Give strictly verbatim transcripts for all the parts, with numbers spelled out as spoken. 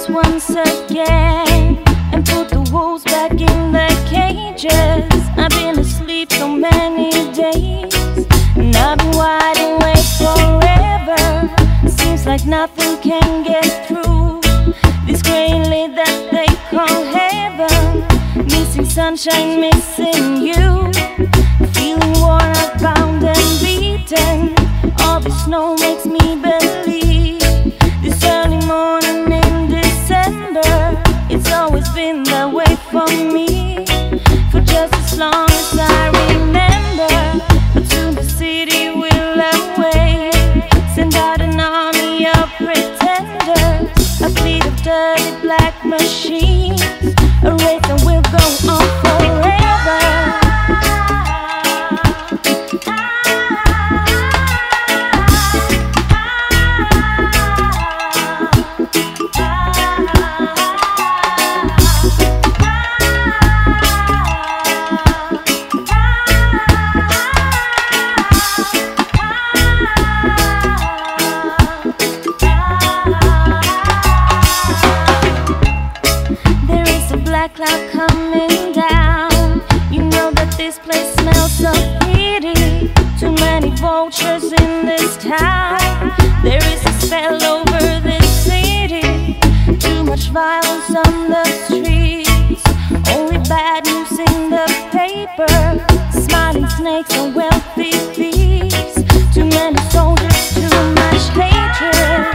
rise once again and put the wolves back in their cages. I've been asleep so many days, and I've been wide awake forever. Seems like nothing can get through this gray lane that they call heaven. Missing sunshine, missing you, feeling worn out, bound and beaten. All the snow makes me believe this early morning in December. It's always been that way for me, for just as long as I remember. But soon the city will awake, send out an army of pretenders, a fleet of dirty black machines, a race that will go on forever. Cloud coming down, you know that this place smells so pretty. Too many vultures in this town, there is a spell over this city. Too much violence on the streets, only bad news in the paper. Smiling snakes and wealthy thieves, too many soldiers, too much hatred.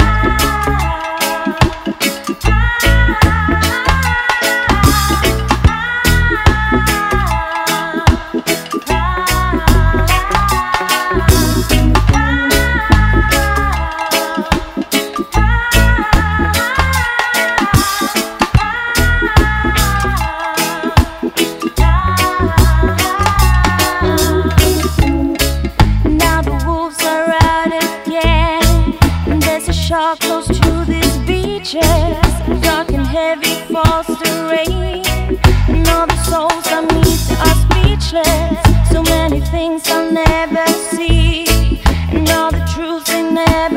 Shark close to these beaches, dark and heavy falls the rain, and all the souls I meet are speechless. So many things I'll never see, and all the truths they never